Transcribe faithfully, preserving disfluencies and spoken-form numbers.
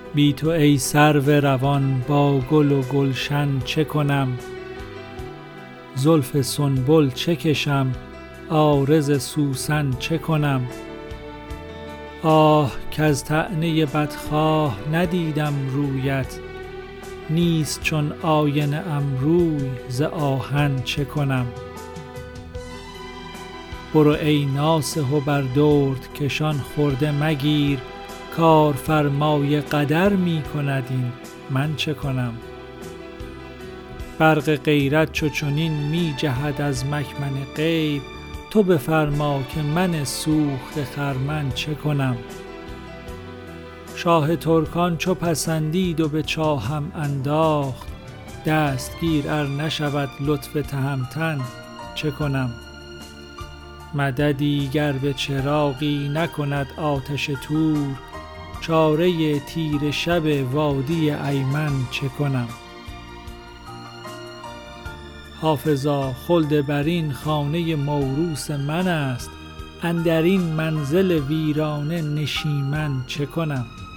بی تو ای سرو روان با گل و گلشن چه کنم؟ زلف سنبل چه کشم عارض سوسن چه کنم؟ آه کز طعنه بدخواه ندیدم رویت، نیست چون آینه ام روی ز آهن چه کنم؟ برو ای ناصح و بر درد کشان خرده مگیر، کارفرمای قدر می کند این من چه کنم؟ برق غیرت چو چنین می جهد از مکمن غیب، تو بفرما که من سوخته خرمن چه کنم؟ شاه ترکان چو پسندید و به چاهم انداخت، دستگیر ار نشود لطف تهمتن چه کنم؟ مددی گر به چراغی نکند آتش طور، چاره تیره شب وادی ایمن چه کنم؟ حافظا خلد برین خانه موروث من است، اندرین منزل ویرانه نشیمن چه کنم؟